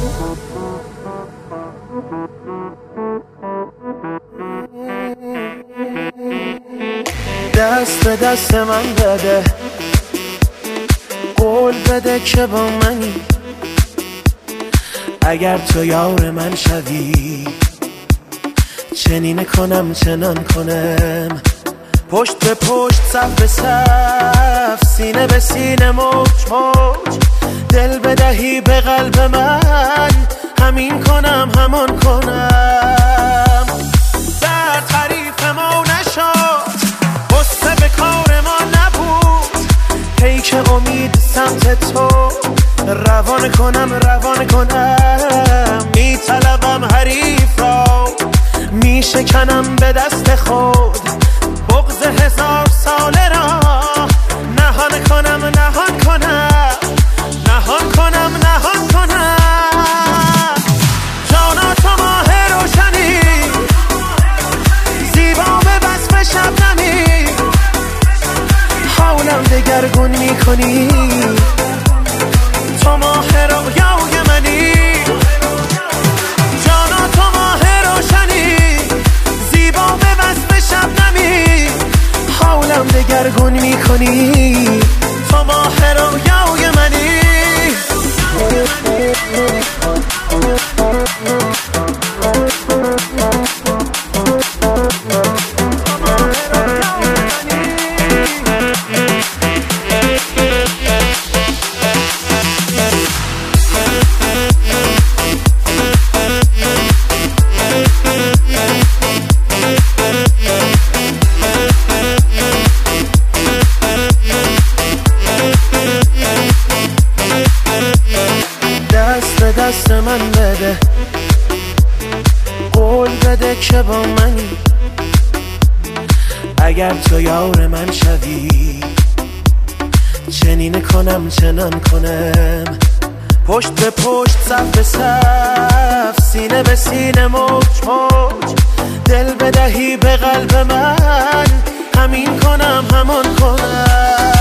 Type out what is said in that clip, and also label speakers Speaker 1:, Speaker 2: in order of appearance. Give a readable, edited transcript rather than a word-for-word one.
Speaker 1: دست به دست من بده، قول بده که با منی. اگر تو یار من شوی، چنین کنم چنان کنم. پشت به پشت، صف به صف، سینه به سینه، موج موج. دل بدهی به قلب من، همین کنم همان کنم. در تعریف ما نشد، غصه به کار ما نبود. پیک امید سمت تو، روان کنم. میطلبم حریف را، میشکنم به دست خود. بغض 1000 ساله را نهان کنم. جانا تو ماه روشنی، زیبا به وصف شبنمی. حالم دگرگون میکنی، تو ماه رویای منی. جانا تو ماه روشنی، زیبا به وصف شبنمی. حالم دگرگون میکنی، تو ماه رویای منی. دست من بده، قول بده که با منی. اگر تو یار من شوی، چنین کنم چنان کنم. پشت به پشت، صف به صف، سینه به سینه، موج موج. دل بدهی به قلب من، همین کنم همان کنم.